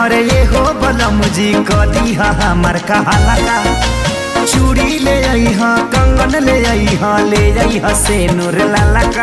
घरे ये हो बलम जी कदी हमर कहाला का चूड़ी ले आई हाँ कंगन ले आई हाँ ले आई हाँ से नूर लाला का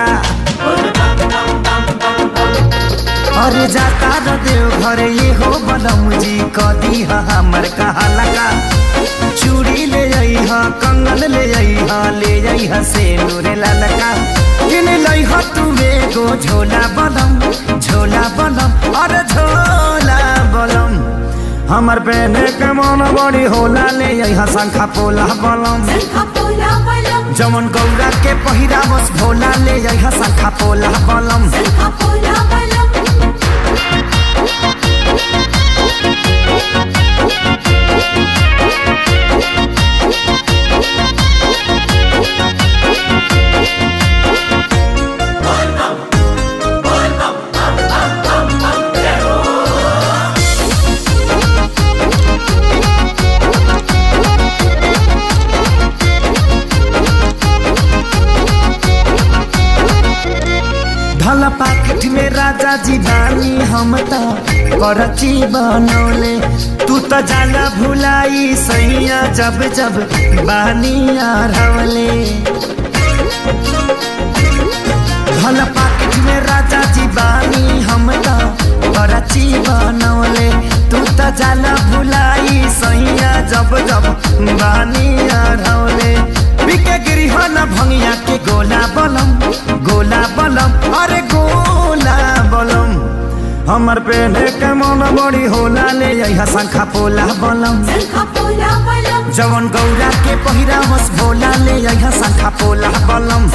अरे जाता र देव घरे ये हो बलम जी कदी हमर कहाला का चूड़ी ले आई हाँ कंगन ले आई हाँ ले आई हाँ से नूर लाला का किन लाई हाँ तुमे को झोला बलम अरे झोला बलम हमर पहने के मन बड़ी होला ले यहाँ शंखा पोला बलम जमन गौरा के पहिरा बस भोला ले यहाँ शंखा पोला बलम भला पाकिट में राजा जी बानी हम तो करची बनौले तू तो जाला भुलाई सैया जब जब बानी आरवले भला पाकिट में राजा जी बानी हम तो करची बनौले तू तो जाला भुलाई सैया जब जब बानी आरवले बिके गिरी हो न भंगिया के गोला बलम अरे गोला बलम हमर पहने के मन बड़ी होला ले यहाँ शंखा पोला बलम जवन गौरा के पहिरा बस भोला ले यहाँ शंखा पोला बलम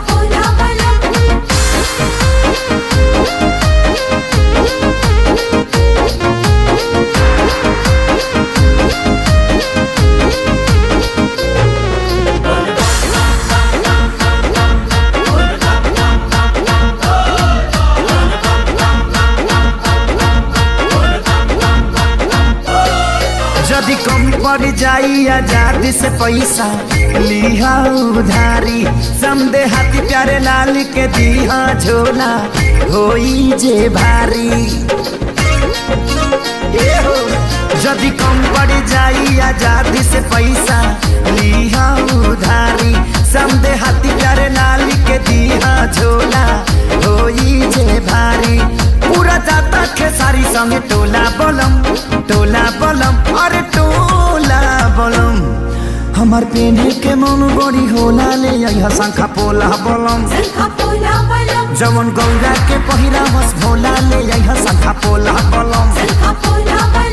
यदि कम पड़ जाई आजादी से पैसा लिहा उधारी समदे हाथी प्यारे लाल के दिहा झोला होई जे भारी ए हो यदि कम पड़ जाई आजादी से पैसा लिहा उधारी समदे हाथी प्यारे लाल के दिहा झोला होई जे भारी पूरा जाता खेसारी संगे टोला बलम अरे टोला बलम हमार पेने के मन बड़ी होला ले यहाँ शंखा पोला बलम जवन गौरा के पहिरा बस भोला ले यहाँ शंखा पोला बलम